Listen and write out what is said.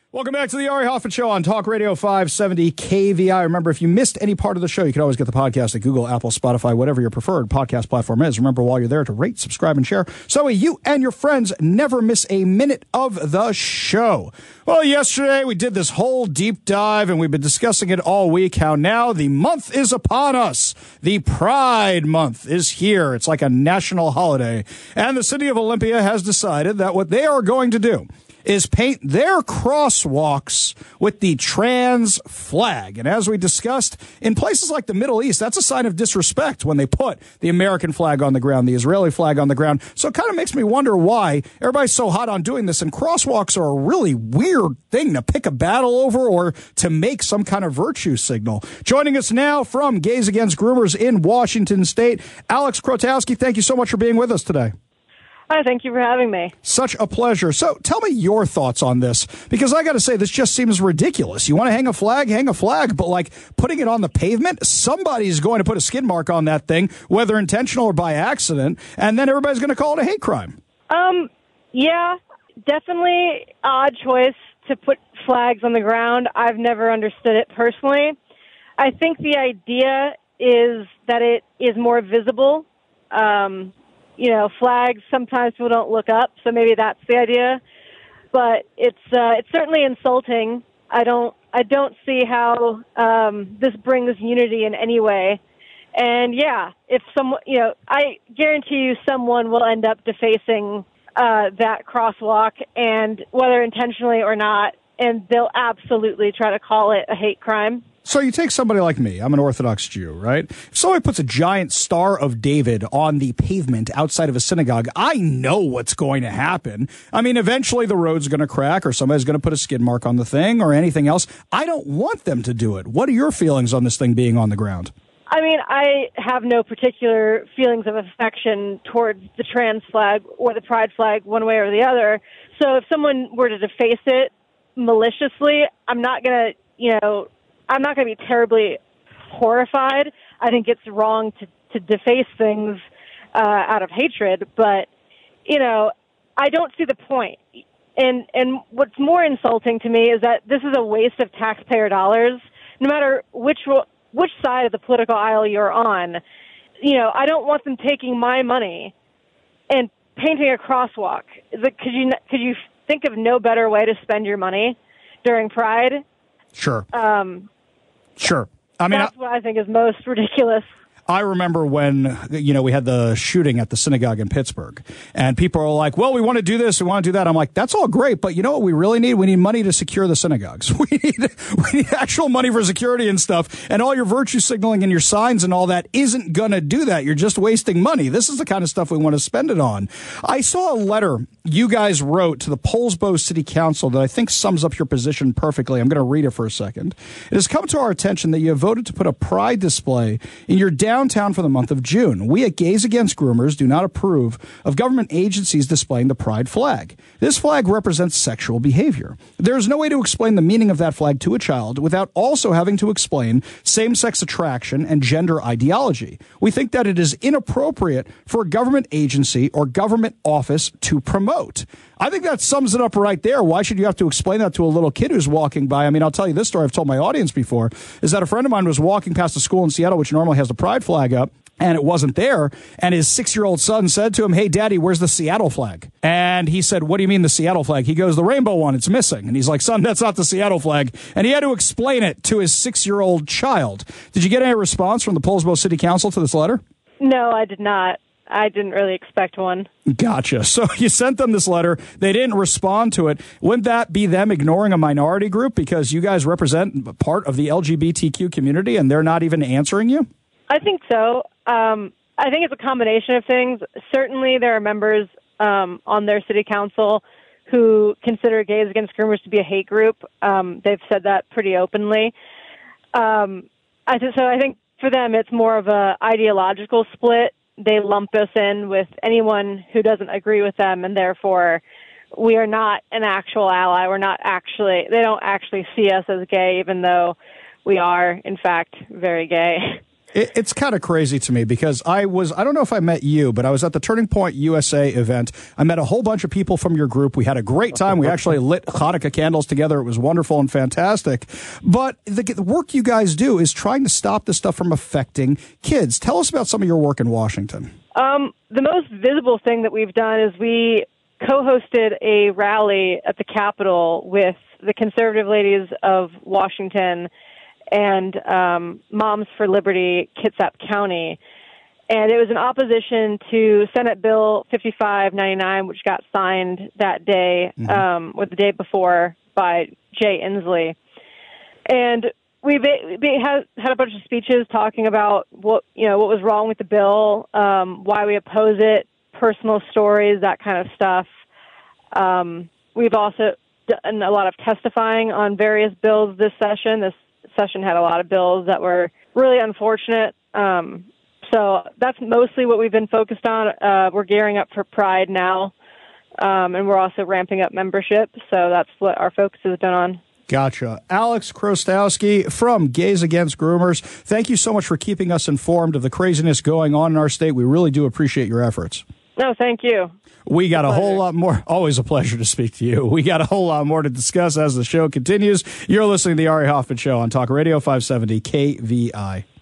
Welcome back to the Ari Hoffman Show on Talk Radio 570 KVI. Remember, if you missed any part of the show, you can always get the podcast at Google, Apple, Spotify, whatever your preferred podcast platform is. Remember, while you're there, to rate, subscribe, and share so you and your friends never miss a minute of the show. Well, yesterday we did this whole deep dive, and we've been discussing it all week, how now the month is upon us. The Pride Month is here. It's like a national holiday. And the city of Olympia has decided that what they are going to do is paint their crosswalks with the trans flag. And as we discussed, in places like the Middle East, that's a sign of disrespect when they put the American flag on the ground, the Israeli flag on the ground. So it kind of makes me wonder why everybody's so hot on doing this. And crosswalks are a really weird thing to pick a battle over or to make some kind of virtue signal. Joining us now from Gays Against Groomers in Washington State, Alex Krotowski, thank you so much for being with us today. Hi, thank you for having me. Such a pleasure. So tell me your thoughts on this, because I got to say, this just seems ridiculous. You want to hang a flag, but like putting it on the pavement, somebody's going to put a skid mark on that thing, whether intentional or by accident, and then everybody's going to call it a hate crime. Yeah, definitely odd choice to put flags on the ground. I've never understood it personally. I think the idea is that it is more visible. Flags, sometimes people don't look up, so maybe that's the idea. But it's certainly insulting. I don't see how this brings unity in any way. And yeah, if someone, I guarantee you someone will end up defacing that crosswalk, and whether intentionally or not, and they'll absolutely try to call it a hate crime. So you take somebody like me, I'm an Orthodox Jew, right? If somebody puts a giant Star of David on the pavement outside of a synagogue, I know what's going to happen. I mean, eventually the road's going to crack, or somebody's going to put a skid mark on the thing or anything else. I don't want them to do it. What are your feelings on this thing being on the ground? I mean, I have no particular feelings of affection towards the trans flag or the pride flag one way or the other. So if someone were to deface it maliciously, I'm not going to be terribly horrified. I think it's wrong to deface things out of hatred, but, I don't see the point. And what's more insulting to me is that this is a waste of taxpayer dollars, no matter which side of the political aisle you're on. I don't want them taking my money and painting a crosswalk. Could you think of no better way to spend your money during Pride? Sure. Sure. I mean, that's what I think is most ridiculous. I remember when, we had the shooting at the synagogue in Pittsburgh, and people are like, well, we want to do this, we want to do that. I'm like, that's all great, but you know what we really need? We need money to secure the synagogues. We need actual money for security and stuff, and all your virtue signaling and your signs and all that isn't going to do that. You're just wasting money. This is the kind of stuff we want to spend it on. I saw a letter you guys wrote to the Poulsbo City Council that I think sums up your position perfectly. I'm going to read it for a second. It has come to our attention that you have voted to put a pride display in your downtown for the month of June. We at Gays Against Groomers do not approve of government agencies displaying the pride flag. This flag represents sexual behavior. There is no way to explain the meaning of that flag to a child without also having to explain same-sex attraction and gender ideology. We think that it is inappropriate for a government agency or government office to promote. I think that sums it up right there. Why should you have to explain that to a little kid who's walking by? I mean, I'll tell you this story I've told my audience before, is that a friend of mine was walking past a school in Seattle, which normally has the pride flag up, and it wasn't there. And his 6-year-old son said to him, hey, Daddy, where's the Seattle flag? And he said, what do you mean the Seattle flag? He goes, the rainbow one, it's missing. And he's like, son, that's not the Seattle flag. And he had to explain it to his 6-year-old child. Did you get any response from the Poulsbo City Council to this letter? No, I did not. I didn't really expect one. Gotcha. So you sent them this letter. They didn't respond to it. Wouldn't that be them ignoring a minority group because you guys represent part of the LGBTQ community and they're not even answering you? I think so. I think it's a combination of things. Certainly there are members on their city council who consider Gays Against Groomers to be a hate group. They've said that pretty openly. So I think for them it's more of a ideological split. They lump us in with anyone who doesn't agree with them, and therefore we are not an actual ally. They don't actually see us as gay, even though we are, in fact, very gay. It's kind of crazy to me because I don't know if I met you, but I was at the Turning Point USA event. I met a whole bunch of people from your group. We had a great time. We actually lit Hanukkah candles together. It was wonderful and fantastic. But the work you guys do is trying to stop this stuff from affecting kids. Tell us about some of your work in Washington. The most visible thing that we've done is we co-hosted a rally at the Capitol with the conservative ladies of Washington and Moms for Liberty, Kitsap County. And it was in opposition to Senate Bill 5599, which got signed that day, or the day before, by Jay Inslee. And we had a bunch of speeches talking about what was wrong with the bill, why we oppose it, personal stories, that kind of stuff. We've also done a lot of testifying on various bills this session. This session had a lot of bills that were really unfortunate. So that's mostly what we've been focused on. We're gearing up for Pride now, and we're also ramping up membership. So that's what our focus has been on. Gotcha. Alex Krostowski from Gays Against Groomers, thank you so much for keeping us informed of the craziness going on in our state. We really do appreciate your efforts. No, thank you. We got a whole lot more. Always a pleasure to speak to you. We got a whole lot more to discuss as the show continues. You're listening to the Ari Hoffman Show on Talk Radio 570 KVI.